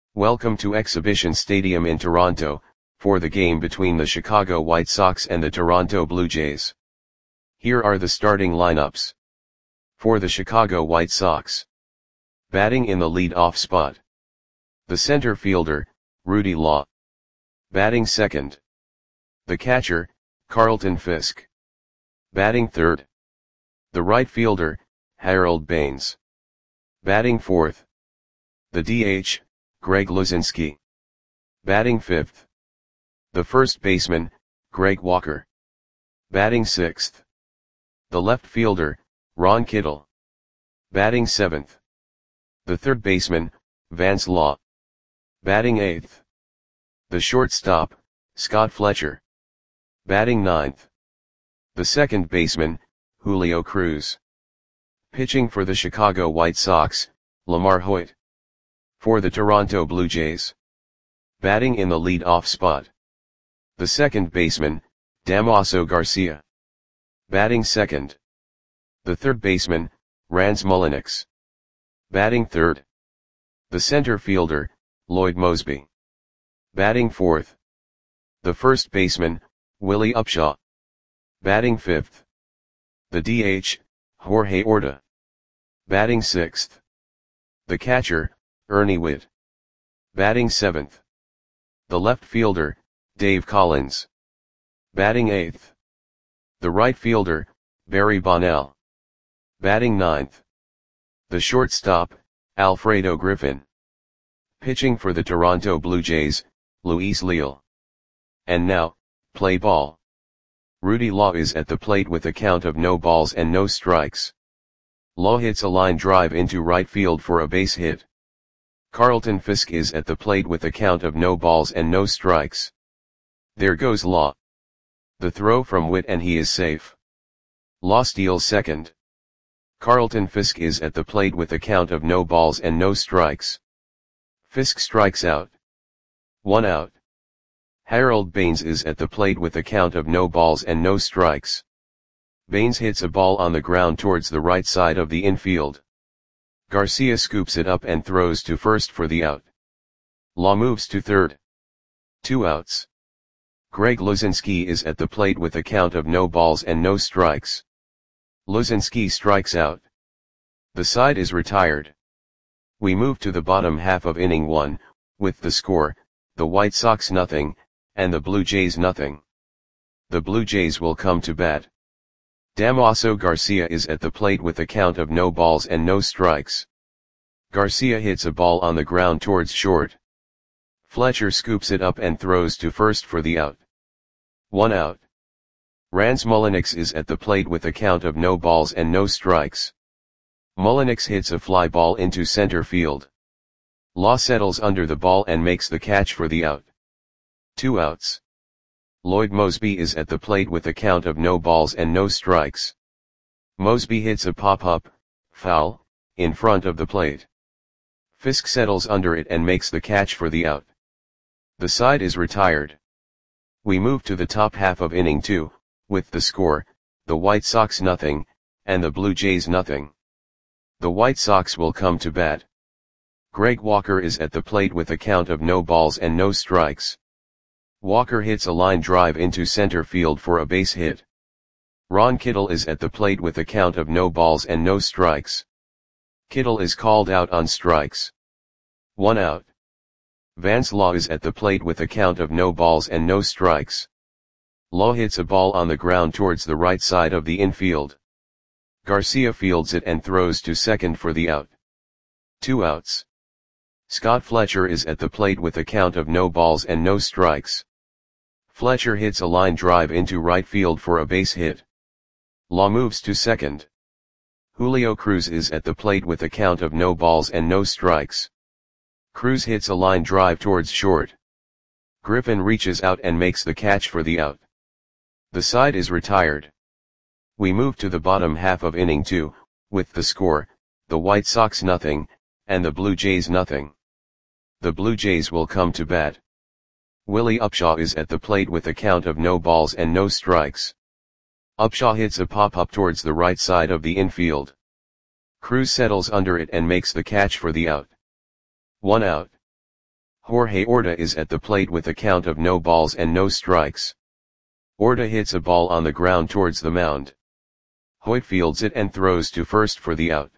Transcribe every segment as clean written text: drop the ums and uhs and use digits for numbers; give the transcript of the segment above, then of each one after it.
Welcome to Exhibition Stadium in Toronto, for the game between the Chicago White Sox and the Toronto Blue Jays. Here are the starting lineups. For the Chicago White Sox. Batting in the lead-off spot. The center fielder, Rudy Law. Batting second. The catcher, Carlton Fisk. Batting third. The right fielder, Harold Baines. Batting fourth. The DH, Greg Luzinski. Batting fifth. The first baseman, Greg Walker. Batting sixth. The left fielder, Ron Kittle. Batting seventh. The third baseman, Vance Law. Batting eighth. The shortstop, Scott Fletcher. Batting ninth. The second baseman, Julio Cruz. Pitching for the Chicago White Sox, Lamar Hoyt. For the Toronto Blue Jays. Batting in the lead-off spot. The second baseman, Damaso Garcia. Batting second. The third baseman, Rance Mulliniks. Batting third. The center fielder, Lloyd Moseby. Batting fourth. The first baseman, Willie Upshaw. Batting fifth. The DH, Jorge Orta. Batting sixth. The catcher, Ernie Whitt. Batting seventh. The left fielder, Dave Collins. Batting eighth. The right fielder, Barry Bonnell. Batting ninth. The shortstop, Alfredo Griffin. Pitching for the Toronto Blue Jays, Luis Leal. And now, play ball. Rudy Law is at the plate with a count of no balls and no strikes. Law hits a line drive into right field for a base hit. Carlton Fisk is at the plate with a count of no balls and no strikes. There goes Law. The throw from Whitt and he is safe. Law steals second. Carlton Fisk is at the plate with a count of no balls and no strikes. Fisk strikes out. 1 out. Harold Baines is at the plate with a count of no balls and no strikes. Baines hits a ball on the ground towards the right side of the infield. Garcia scoops it up and throws to first for the out. Law moves to third. 2 outs. Greg Luzinski is at the plate with a count of no balls and no strikes. Luzinski strikes out. The side is retired. We move to the bottom half of inning 1, with the score, the White Sox nothing, and the Blue Jays nothing. The Blue Jays will come to bat. Damaso Garcia is at the plate with a count of no balls and no strikes. Garcia hits a ball on the ground towards short. Fletcher scoops it up and throws to first for the out. 1 out. Rance Mulliniks is at the plate with a count of no balls and no strikes. Mulliniks hits a fly ball into center field. Law settles under the ball and makes the catch for the out. 2 outs. Lloyd Moseby is at the plate with a count of no balls and no strikes. Moseby hits a pop-up, foul, in front of the plate. Fisk settles under it and makes the catch for the out. The side is retired. We move to the top half of inning 2, with the score, the White Sox nothing, and the Blue Jays nothing. The White Sox will come to bat. Greg Walker is at the plate with a count of no balls and no strikes. Walker hits a line drive into center field for a base hit. Ron Kittle is at the plate with a count of no balls and no strikes. Kittle is called out on strikes. 1 out. Vance Law is at the plate with a count of no balls and no strikes. Law hits a ball on the ground towards the right side of the infield. Garcia fields it and throws to second for the out. 2 outs. Scott Fletcher is at the plate with a count of no balls and no strikes. Fletcher hits a line drive into right field for a base hit. Law moves to second. Julio Cruz is at the plate with a count of no balls and no strikes. Cruz hits a line drive towards short. Griffin reaches out and makes the catch for the out. The side is retired. We move to the bottom half of inning 2, with the score, the White Sox nothing, and the Blue Jays nothing. The Blue Jays will come to bat. Willie Upshaw is at the plate with a count of no balls and no strikes. Upshaw hits a pop-up towards the right side of the infield. Cruz settles under it and makes the catch for the out. 1 out. Jorge Orta is at the plate with a count of no balls and no strikes. Orta hits a ball on the ground towards the mound. Hoyt fields it and throws to first for the out.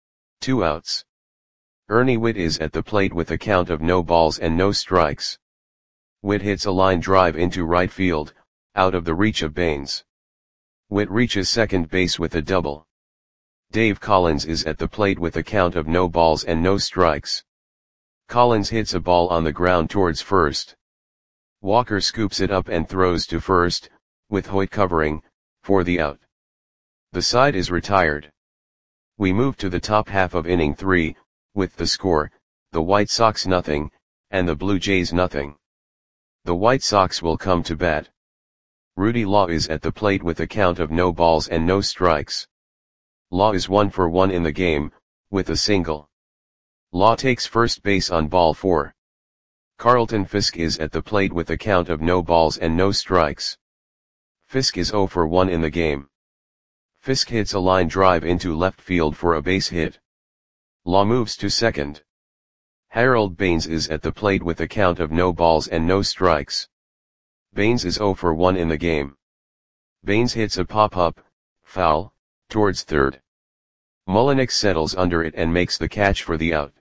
2 outs. Ernie Whitt is at the plate with a count of no balls and no strikes. Whitt hits a line drive into right field, out of the reach of Baines. Whitt reaches second base with a double. Dave Collins is at the plate with a count of no balls and no strikes. Collins hits a ball on the ground towards first. Walker scoops it up and throws to first, with Hoyt covering, for the out. The side is retired. We move to the top half of inning 3, with the score, the White Sox nothing, and the Blue Jays nothing. The White Sox will come to bat. Rudy Law is at the plate with a count of no balls and no strikes. Law is 1 for 1 in the game, with a single. Law takes first base on ball 4. Carlton Fisk is at the plate with a count of no balls and no strikes. Fisk is 0 for 1 in the game. Fisk hits a line drive into left field for a base hit. Law moves to second. Harold Baines is at the plate with a count of no balls and no strikes. Baines is 0 for 1 in the game. Baines hits a pop-up, foul, towards third. Mullenix settles under it and makes the catch for the out.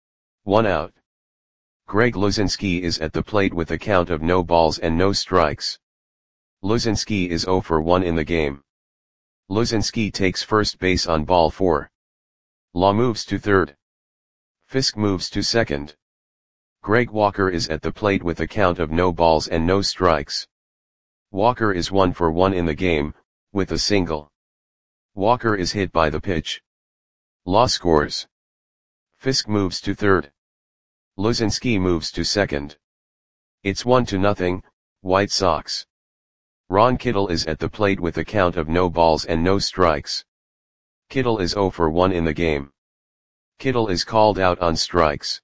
1 out. Greg Luzinski is at the plate with a count of no balls and no strikes. Luzinski is 0 for 1 in the game. Luzinski takes first base on ball 4. Law moves to third. Fisk moves to second. Greg Walker is at the plate with a count of no balls and no strikes. Walker is 1 for 1 in the game, with a single. Walker is hit by the pitch. Law scores. Fisk moves to third. Luzinski moves to second. It's 1-0, White Sox. Ron Kittle is at the plate with a count of no balls and no strikes. Kittle is 0 for 1 in the game. Kittle is called out on strikes.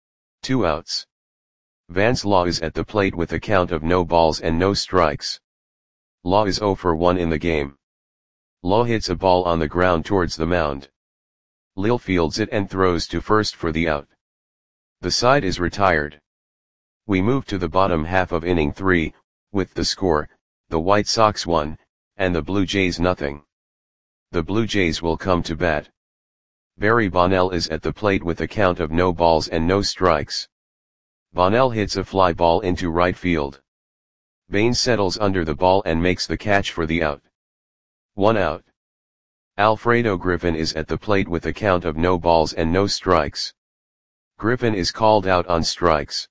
2 outs. Vance Law is at the plate with a count of no balls and no strikes. Law is 0 for 1 in the game. Law hits a ball on the ground towards the mound. Lil fields it and throws to first for the out. The side is retired. We move to the bottom half of inning 3, with the score, the White Sox 1, and the Blue Jays nothing. The Blue Jays will come to bat. Barry Bonnell is at the plate with a count of no balls and no strikes. Bonnell hits a fly ball into right field. Baines settles under the ball and makes the catch for the out. 1 out. Alfredo Griffin is at the plate with a count of no balls and no strikes. Griffin is called out on strikes.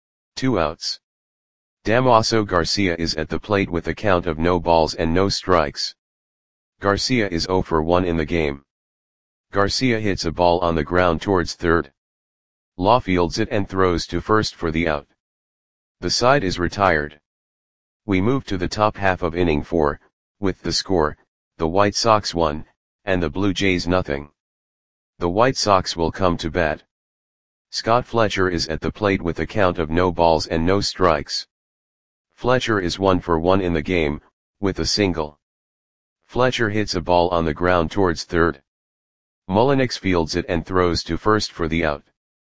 2 outs. Damaso Garcia is at the plate with a count of no balls and no strikes. Garcia is 0 for 1 in the game. Garcia hits a ball on the ground towards third. Law fields it and throws to first for the out. The side is retired. We move to the top half of inning 4, with the score, the White Sox 1, and the Blue Jays nothing. The White Sox will come to bat. Scott Fletcher is at the plate with a count of no balls and no strikes. Fletcher is 1 for 1 in the game, with a single. Fletcher hits a ball on the ground towards third. Mullenix fields it and throws to first for the out.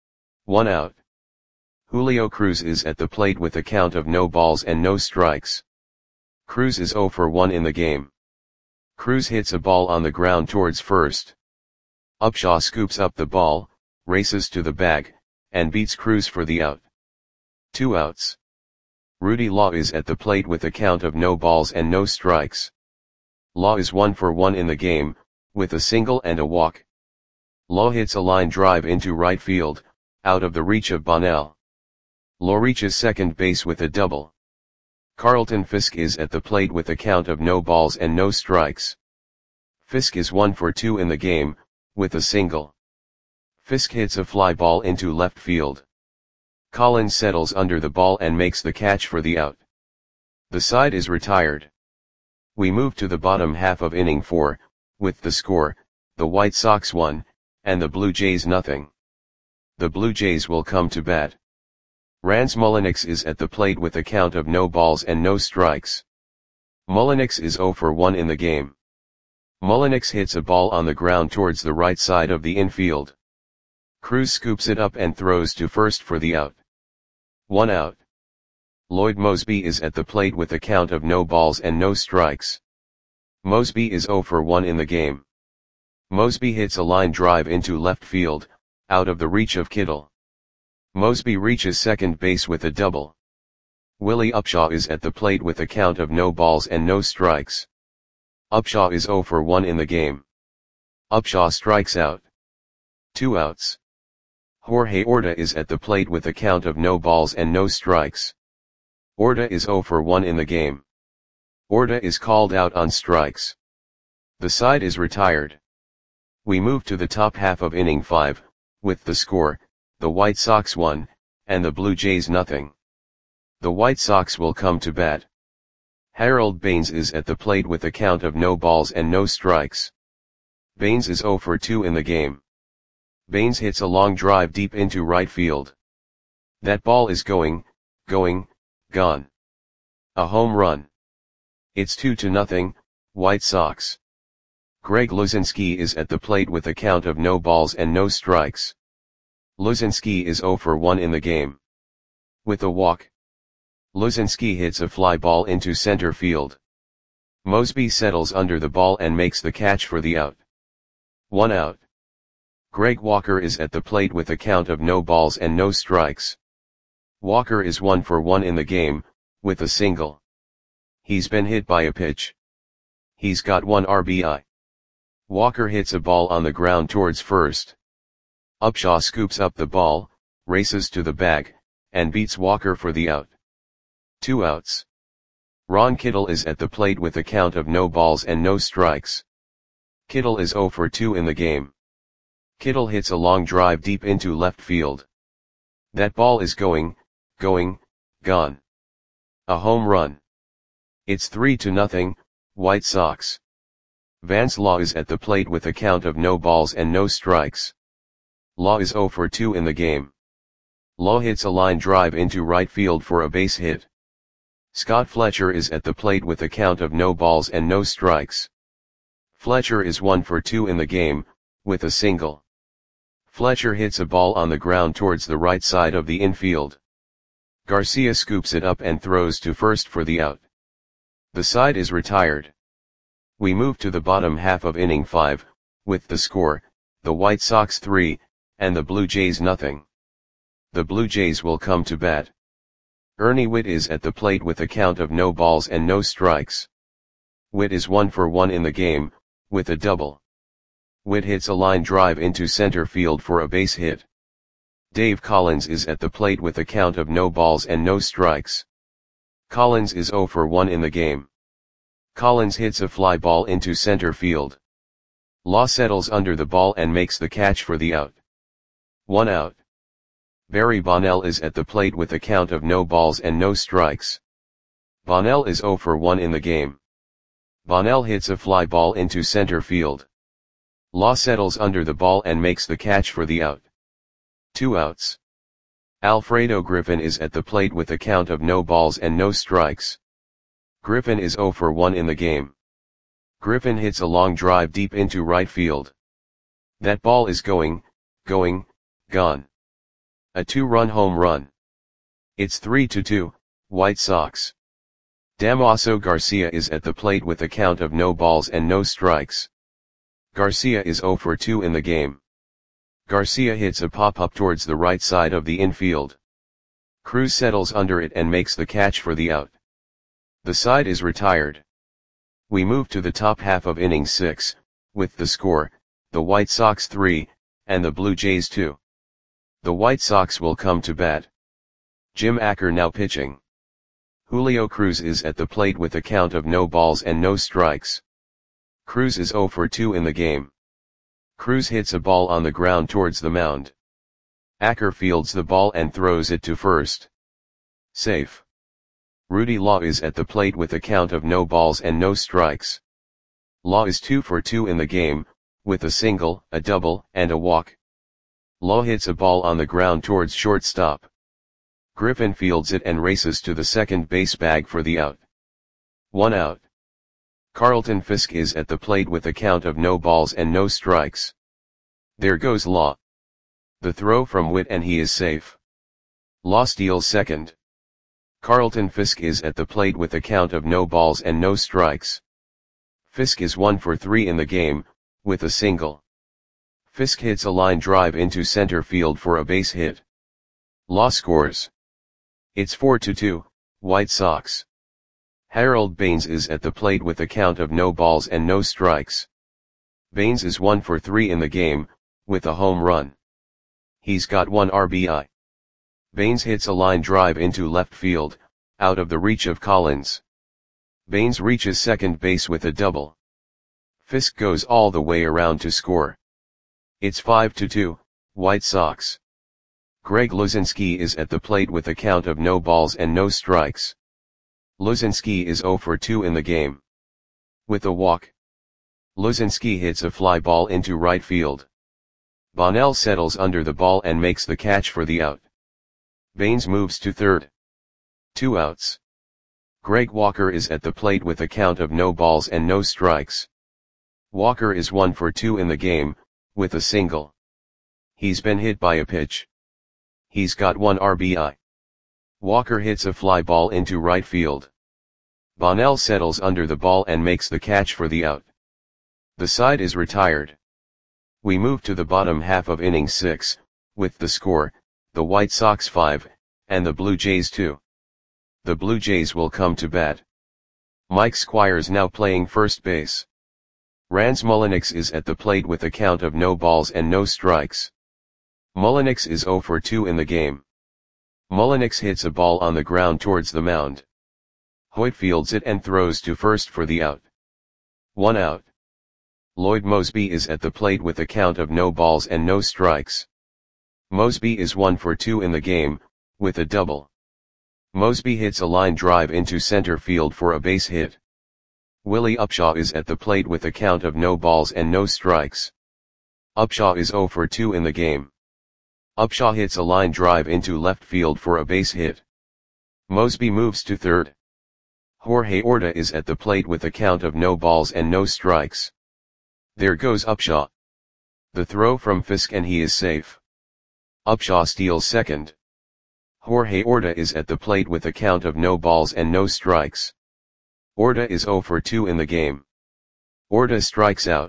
1 out. Julio Cruz is at the plate with a count of no balls and no strikes. Cruz is 0 for 1 in the game. Cruz hits a ball on the ground towards first. Upshaw scoops up the ball, races to the bag, and beats Cruz for the out. 2 outs. Rudy Law is at the plate with a count of no balls and no strikes. Law is 1 for 1 in the game, with a single and a walk. Law hits a line drive into right field, out of the reach of Bonnell. Law reaches second base with a double. Carlton Fisk is at the plate with a count of no balls and no strikes. Fisk is 1 for 2 in the game, with a single. Fisk hits a fly ball into left field. Collins settles under the ball and makes the catch for the out. The side is retired. We move to the bottom half of inning 4, with the score, the White Sox 1, and the Blue Jays nothing. The Blue Jays will come to bat. Rance Mullenix is at the plate with a count of no balls and no strikes. Mullenix is 0 for 1 in the game. Mullenix hits a ball on the ground towards the right side of the infield. Cruz scoops it up and throws to first for the out. 1 out. Lloyd Moseby is at the plate with a count of no balls and no strikes. Moseby is 0 for 1 in the game. Moseby hits a line drive into left field, out of the reach of Kittle. Moseby reaches second base with a double. Willie Upshaw is at the plate with a count of no balls and no strikes. Upshaw is 0 for 1 in the game. Upshaw strikes out. 2 outs. Jorge Orta is at the plate with a count of no balls and no strikes. Orta is 0 for 1 in the game. Orta is called out on strikes. The side is retired. We move to the top half of inning 5, with the score, the White Sox 1, and the Blue Jays nothing. The White Sox will come to bat. Harold Baines is at the plate with a count of no balls and no strikes. Baines is 0 for 2 in the game. Baines hits a long drive deep into right field. That ball is going, gone. A home run. It's 2-0, White Sox. Greg Luzinski is at the plate with a count of no balls and no strikes. Luzinski is 0 for 1 in the game. With a walk, Luzinski hits a fly ball into center field. Moseby settles under the ball and makes the catch for the out. 1 out. Greg Walker is at the plate with a count of no balls and no strikes. Walker is 1 for 1 in the game, with a single. He's been hit by a pitch. He's got 1 RBI. Walker hits a ball on the ground towards first. Upshaw scoops up the ball, races to the bag, and beats Walker for the out. 2 outs. Ron Kittle is at the plate with a count of no balls and no strikes. Kittle is 0 for 2 in the game. Kittle hits a long drive deep into left field. That ball is going, gone. A home run. It's 3-0, White Sox. Vance Law is at the plate with a count of no balls and no strikes. Law is 0 for 2 in the game. Law hits a line drive into right field for a base hit. Scott Fletcher is at the plate with a count of no balls and no strikes. Fletcher is 1 for 2 in the game, with a single. Fletcher hits a ball on the ground towards the right side of the infield. Garcia scoops it up and throws to first for the out. The side is retired. We move to the bottom half of inning 5, with the score, the White Sox 3, and the Blue Jays nothing. The Blue Jays will come to bat. Ernie Whitt is at the plate with a count of no balls and no strikes. Whitt is 1 for 1 in the game, with a double. Whitt hits a line drive into center field for a base hit. Dave Collins is at the plate with a count of no balls and no strikes. Collins is 0 for 1 in the game. Collins hits a fly ball into center field. Law settles under the ball and makes the catch for the out. 1 out. Barry Bonnell is at the plate with a count of no balls and no strikes. Bonnell is 0 for 1 in the game. Bonnell hits a fly ball into center field. Law settles under the ball and makes the catch for the out. 2 outs. Alfredo Griffin is at the plate with a count of no balls and no strikes. Griffin is 0 for 1 in the game. Griffin hits a long drive deep into right field. That ball is going, gone. A 2-run home run. It's 3-2, White Sox. Damaso Garcia is at the plate with a count of no balls and no strikes. Garcia is 0 for 2 in the game. Garcia hits a pop-up towards the right side of the infield. Cruz settles under it and makes the catch for the out. The side is retired. We move to the top half of inning 6, with the score, the White Sox 3, and the Blue Jays 2. The White Sox will come to bat. Jim Acker now pitching. Julio Cruz is at the plate with a count of no balls and no strikes. Cruz is 0 for 2 in the game. Cruz hits a ball on the ground towards the mound. Acker fields the ball and throws it to first. Safe. Rudy Law is at the plate with a count of no balls and no strikes. Law is 2 for 2 in the game, with a single, a double, and a walk. Law hits a ball on the ground towards shortstop. Griffin fields it and races to the second base bag for the out. 1 out. Carlton Fisk is at the plate with a count of no balls and no strikes. There goes Law. The throw from Whitt and he is safe. Law steals second. Carlton Fisk is at the plate with a count of no balls and no strikes. Fisk is 1 for 3 in the game, with a single. Fisk hits a line drive into center field for a base hit. Law scores. It's 4-2, White Sox. Harold Baines is at the plate with a count of no balls and no strikes. Baines is 1 for 3 in the game, with a home run. He's got 1 RBI. Baines hits a line drive into left field, out of the reach of Collins. Baines reaches second base with a double. Fisk goes all the way around to score. It's 5-2, White Sox. Greg Luzinski is at the plate with a count of no balls and no strikes. Luzinski is 0 for 2 in the game. With a walk. Luzinski hits a fly ball into right field. Bonnell settles under the ball and makes the catch for the out. Baines moves to third. 2 outs. Greg Walker is at the plate with a count of no balls and no strikes. Walker is 1 for 2 in the game, with a single. He's been hit by a pitch. He's got 1 RBI. Walker hits a fly ball into right field. Bonnell settles under the ball and makes the catch for the out. The side is retired. We move to the bottom half of inning 6, with the score, the White Sox 5, and the Blue Jays 2. The Blue Jays will come to bat. Mike Squires now playing first base. Rans Mulliniks is at the plate with a count of no balls and no strikes. Mulliniks is 0 for 2 in the game. Mulliniks hits a ball on the ground towards the mound. Hoyt fields it and throws to first for the out. 1 out. Lloyd Moseby is at the plate with a count of no balls and no strikes. Moseby is 1 for 2 in the game, with a double. Moseby hits a line drive into center field for a base hit. Willie Upshaw is at the plate with a count of no balls and no strikes. Upshaw is 0 for 2 in the game. Upshaw hits a line drive into left field for a base hit. Moseby moves to third. Jorge Orta is at the plate with a count of no balls and no strikes. There goes Upshaw. The throw from Fisk and he is safe. Upshaw steals second. Jorge Orta is at the plate with a count of no balls and no strikes. Orta is 0 for 2 in the game. Orta strikes out.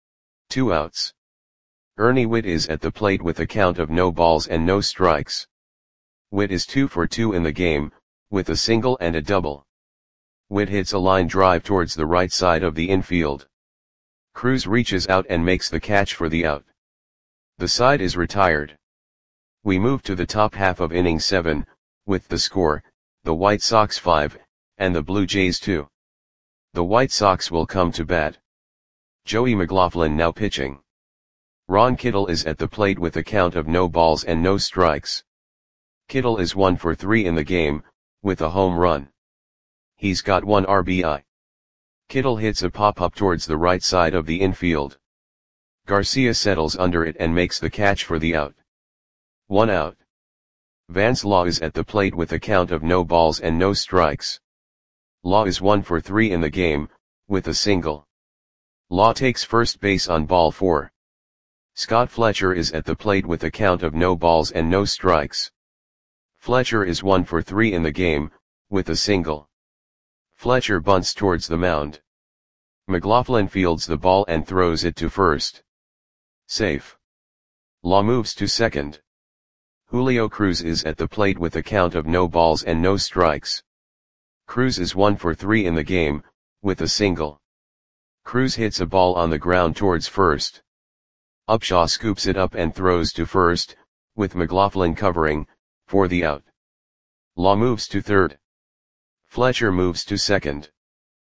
2 outs. Ernie Whitt is at the plate with a count of no balls and no strikes. Whitt is 2 for 2 in the game, with a single and a double. Whitt hits a line drive towards the right side of the infield. Cruz reaches out and makes the catch for the out. The side is retired. We move to the top half of inning 7, with the score, the White Sox 5, and the Blue Jays 2. The White Sox will come to bat. Joey McLaughlin now pitching. Ron Kittle is at the plate with a count of no balls and no strikes. Kittle is 1 for 3 in the game, with a home run. He's got 1 RBI. Kittle hits a pop-up towards the right side of the infield. Garcia settles under it and makes the catch for the out. 1 out. Vance Law is at the plate with a count of no balls and no strikes. Law is 1 for 3 in the game, with a single. Law takes first base on ball 4. Scott Fletcher is at the plate with a count of no balls and no strikes. Fletcher is 1 for 3 in the game, with a single. Fletcher bunts towards the mound. McLaughlin fields the ball and throws it to first. Safe. Law moves to second. Julio Cruz is at the plate with a count of no balls and no strikes. Cruz is 1 for 3 in the game, with a single. Cruz hits a ball on the ground towards first. Upshaw scoops it up and throws to first, with McLaughlin covering, for the out. Law moves to third. Fletcher moves to second.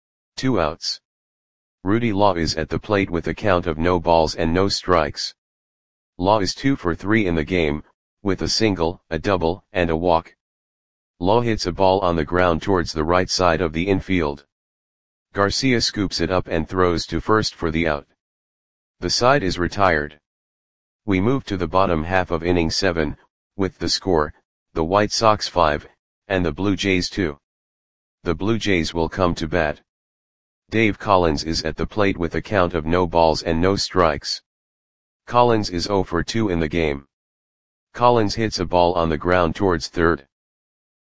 2 outs. Rudy Law is at the plate with a count of no balls and no strikes. Law is 2 for 3 in the game, with a single, a double, and a walk. Law hits a ball on the ground towards the right side of the infield. Garcia scoops it up and throws to first for the out. The side is retired. We move to the bottom half of inning 7, with the score, the White Sox 5, and the Blue Jays 2. The Blue Jays will come to bat. Dave Collins is at the plate with a count of no balls and no strikes. Collins is 0 for 2 in the game. Collins hits a ball on the ground towards third.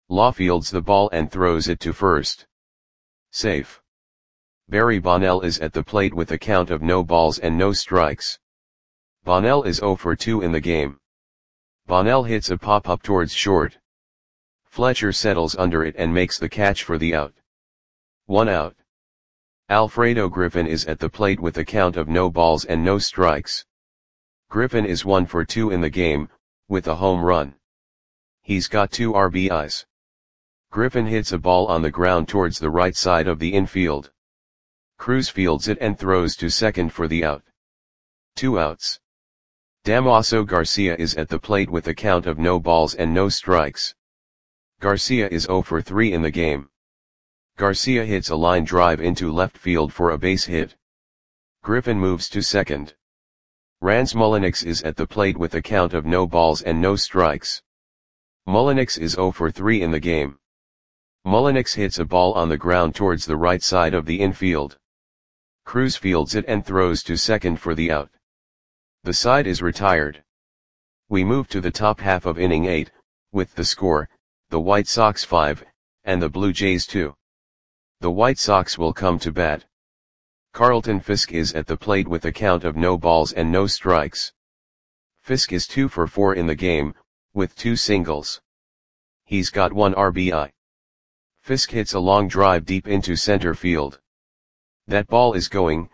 Law fields the ball and throws it to first. Safe. Barry Bonnell is at the plate with a count of no balls and no strikes. Bonnell is 0 for 2 in the game. Bonnell hits a pop-up towards short. Fletcher settles under it and makes the catch for the out. 1 out. Alfredo Griffin is at the plate with a count of no balls and no strikes. Griffin is 1 for 2 in the game, with a home run. He's got 2 RBIs. Griffin hits a ball on the ground towards the right side of the infield. Cruz fields it and throws to second for the out. 2 outs. Damaso Garcia is at the plate with a count of no balls and no strikes. Garcia is 0 for 3 in the game. Garcia hits a line drive into left field for a base hit. Griffin moves to second. Rans Mulliniks is at the plate with a count of no balls and no strikes. Mulliniks is 0 for 3 in the game. Mulliniks hits a ball on the ground towards the right side of the infield. Cruz fields it and throws to second for the out. The side is retired. We move to the top half of inning 8, with the score, the White Sox 5, and the Blue Jays 2. The White Sox will come to bat. Carlton Fisk is at the plate with a count of no balls and no strikes. Fisk is 2 for 4 in the game, with 2 singles. He's got 1 RBI. Fisk hits a long drive deep into center field. That ball is gone.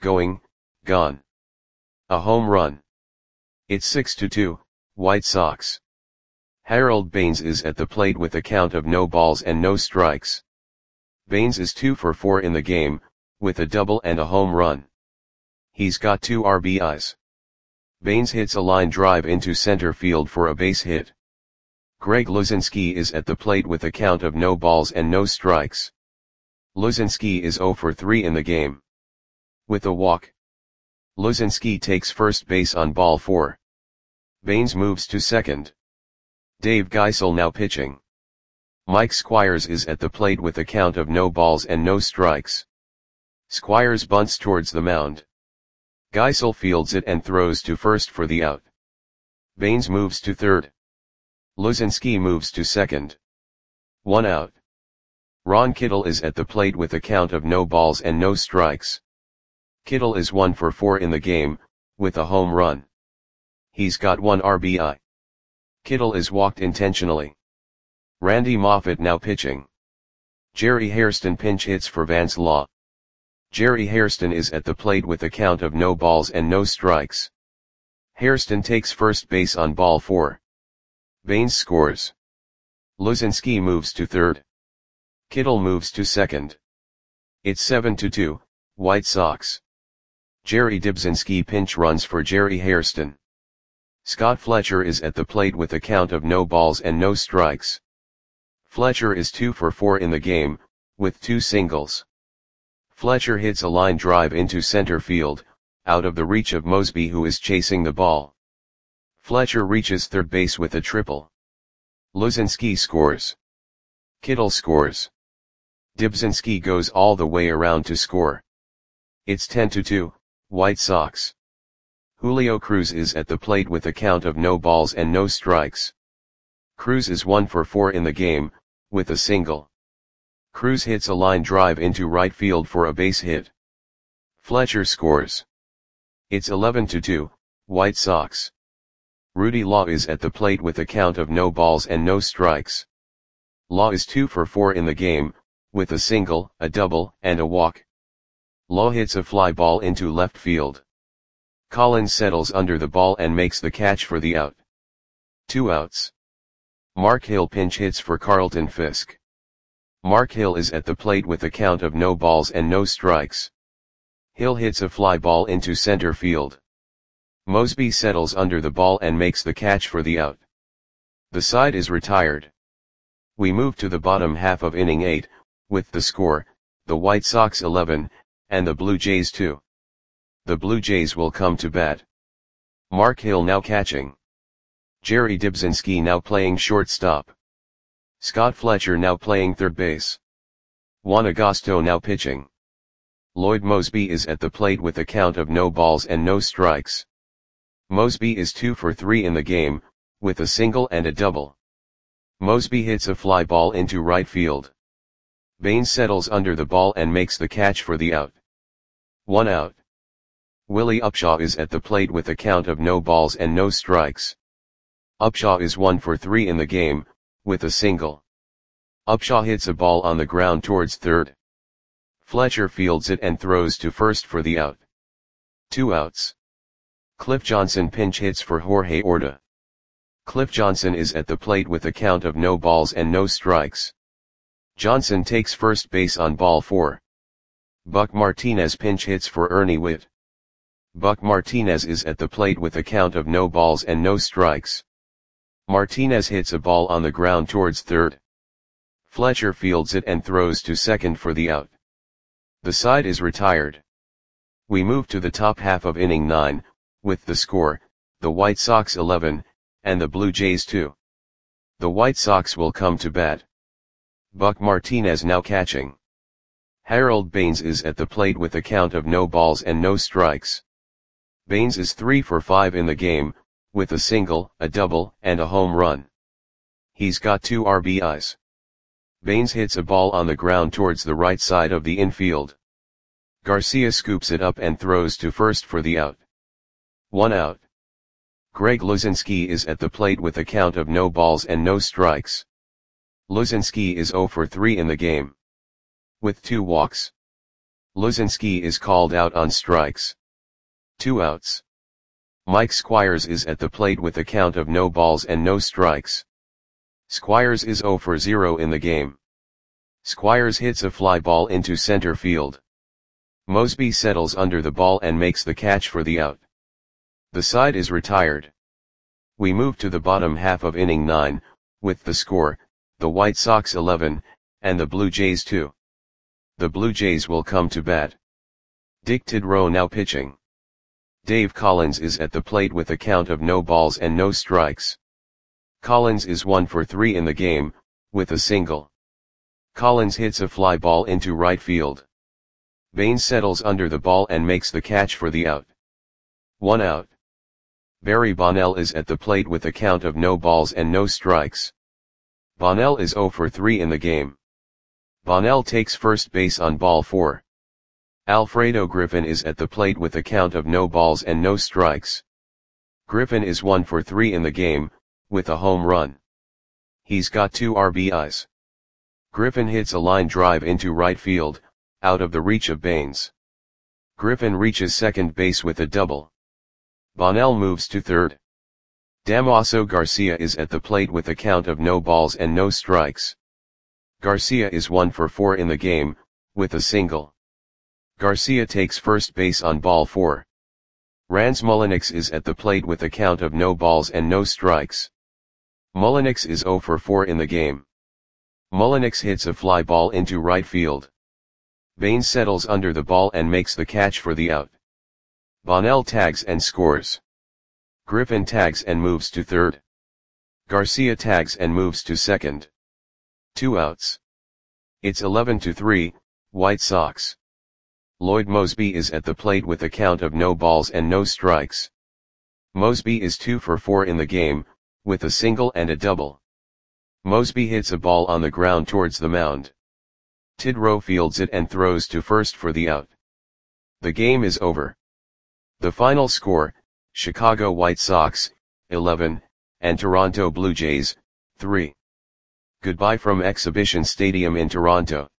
A home run. It's 6-2, White Sox. Harold Baines is at the plate with a count of no balls and no strikes. Baines is 2 for 4 in the game, with a double and a home run. He's got 2 RBIs. Baines hits a line drive into center field for a base hit. Greg Luzinski is at the plate with a count of no balls and no strikes. Luzinski is 0 for 3 in the game. With a walk. Luzinski takes first base on ball 4. Baines moves to second. Dave Geisel now pitching. Mike Squires is at the plate with a count of no balls and no strikes. Squires bunts towards the mound. Geisel fields it and throws to first for the out. Baines moves to third. Luzinski moves to second. 1 out. Ron Kittle is at the plate with a count of no balls and no strikes. Kittle is 1 for 4 in the game, with a home run. He's got 1 RBI. Kittle is walked intentionally. Randy Moffett now pitching. Jerry Hairston pinch hits for Vance Law. Jerry Hairston is at the plate with a count of no balls and no strikes. Hairston takes first base on ball 4. Baines scores. Luzinski moves to third. Kittle moves to second. It's 7-2, White Sox. Jerry Dibzinski pinch runs for Jerry Hairston. Scott Fletcher is at the plate with a count of no balls and no strikes. Fletcher is 2 for 4 in the game, with 2 singles. Fletcher hits a line drive into center field, out of the reach of Mosby who is chasing the ball. Fletcher reaches third base with a triple. Luzinski scores. Kittle scores. Dibzinski goes all the way around to score. It's 10-2, White Sox. Julio Cruz is at the plate with a count of no balls and no strikes. Cruz is 1 for 4 in the game, with a single. Cruz hits a line drive into right field for a base hit. Fletcher scores. It's 11-2, White Sox. Rudy Law is at the plate with a count of no balls and no strikes. Law is 2 for 4 in the game, with a single, a double, and a walk. Law hits a fly ball into left field. Collins settles under the ball and makes the catch for the out. 2 outs. Mark Hill pinch hits for Carlton Fisk. Mark Hill is at the plate with a count of no balls and no strikes. Hill hits a fly ball into center field. Mosby settles under the ball and makes the catch for the out. The side is retired. We move to the bottom half of inning 8, with the score, the White Sox 11, and the Blue Jays 2. The Blue Jays will come to bat. Mark Hill now catching. Jerry Dibzinski now playing shortstop. Scott Fletcher now playing third base. Juan Agosto now pitching. Lloyd Mosby is at the plate with a count of no balls and no strikes. Mosby is 2 for 3 in the game, with a single and a double. Mosby hits a fly ball into right field. Baines settles under the ball and makes the catch for the out. 1 out. Willie Upshaw is at the plate with a count of no balls and no strikes. Upshaw is 1 for 3 in the game, with a single. Upshaw hits a ball on the ground towards third. Fletcher fields it and throws to first for the out. 2 outs. Cliff Johnson pinch hits for Jorge Orta. Cliff Johnson is at the plate with a count of no balls and no strikes. Johnson takes first base on ball 4. Buck Martinez pinch hits for Ernie Whitt. Buck Martinez is at the plate with a count of no balls and no strikes. Martinez hits a ball on the ground towards third. Fletcher fields it and throws to second for the out. The side is retired. We move to the top half of inning 9, with the score, the White Sox 11, and the Blue Jays 2. The White Sox will come to bat. Buck Martinez now catching. Harold Baines is at the plate with a count of no balls and no strikes. Baines is 3 for 5 in the game, with a single, a double, and a home run. He's got 2 RBIs. Baines hits a ball on the ground towards the right side of the infield. Garcia scoops it up and throws to first for the out. 1 out. Greg Luzinski is at the plate with a count of no balls and no strikes. Luzinski is 0 for 3 in the game, with 2 walks. Luzinski is called out on strikes. 2 outs. Mike Squires is at the plate with a count of no balls and no strikes. Squires is 0 for 0 in the game. Squires hits a fly ball into center field. Mosby settles under the ball and makes the catch for the out. The side is retired. We move to the bottom half of inning 9, with the score, the White Sox 11, and the Blue Jays 2. The Blue Jays will come to bat. Dick Tidrow now pitching. Dave Collins is at the plate with a count of no balls and no strikes. Collins is 1 for 3 in the game, with a single. Collins hits a fly ball into right field. Baines settles under the ball and makes the catch for the out. 1 out. Barry Bonnell is at the plate with a count of no balls and no strikes. Bonnell is 0 for 3 in the game. Bonnell takes first base on ball 4. Alfredo Griffin is at the plate with a count of no balls and no strikes. Griffin is 1 for 3 in the game, with a home run. He's got 2 RBIs. Griffin hits a line drive into right field, out of the reach of Baines. Griffin reaches second base with a double. Bonnell moves to third. Damaso Garcia is at the plate with a count of no balls and no strikes. Garcia is 1 for 4 in the game, with a single. Garcia takes first base on ball 4. Rans Mulliniks is at the plate with a count of no balls and no strikes. Mulliniks is 0 for 4 in the game. Mulliniks hits a fly ball into right field. Baines settles under the ball and makes the catch for the out. Bonnell tags and scores. Griffin tags and moves to third. Garcia tags and moves to second. 2 outs. It's 11-3, White Sox. Lloyd Mosby is at the plate with a count of no balls and no strikes. Mosby is 2 for 4 in the game, with a single and a double. Mosby hits a ball on the ground towards the mound. Tidrow fields it and throws to first for the out. The game is over. The final score, Chicago White Sox, 11, and Toronto Blue Jays, 3. Goodbye from Exhibition Stadium in Toronto.